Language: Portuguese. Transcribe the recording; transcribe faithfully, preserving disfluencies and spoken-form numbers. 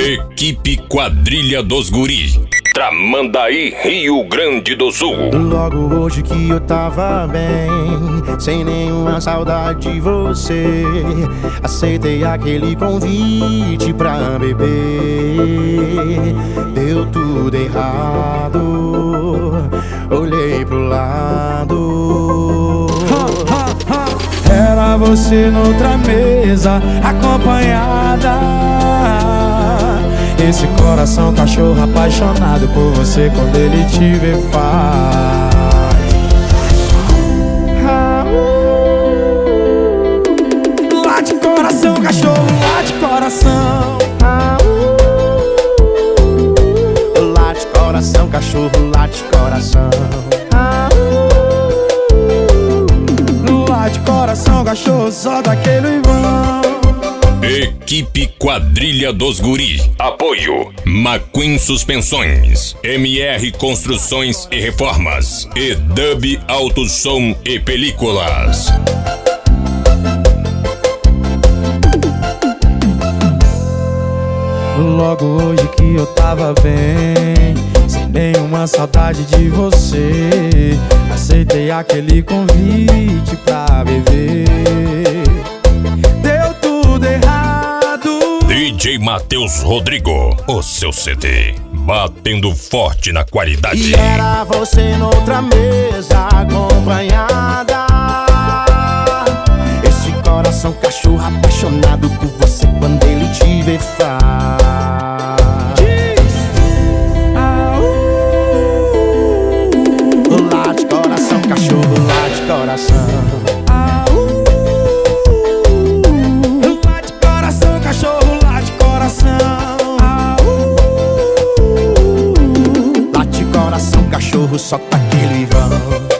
Equipe Quadrilha dos Guri, Tramandaí, Rio Grande do Sul. Logo hoje que eu tava bem, sem nenhuma saudade de você, aceitei aquele convite pra beber. Deu tudo errado, olhei pro lado. Era você noutra mesa, acompanhada. Esse coração cachorro apaixonado por você, quando ele te vê faz. Late coração, cachorro, late coração. Late coração, cachorro, late coração. Late coração, cachorro, solta aquele vão. Equipe Quadrilha dos Guri. Apoio McQueen Suspensões, M R Construções e Reformas e Dub Auto Som e Películas. Logo hoje que eu tava bem, sem nenhuma saudade de você, aceitei aquele convite pra beber. Deu tudo errado. D J Matheus Rodrigo, o seu C D, batendo forte na qualidade. E era você noutra mesa, acompanhada. Esse coração cachorro apaixonado por você, quando ele te vê faz. Late coração, cachorro, late coração. Late coração, cachorro, late coração. Late coração, cachorro, solta aquele vão.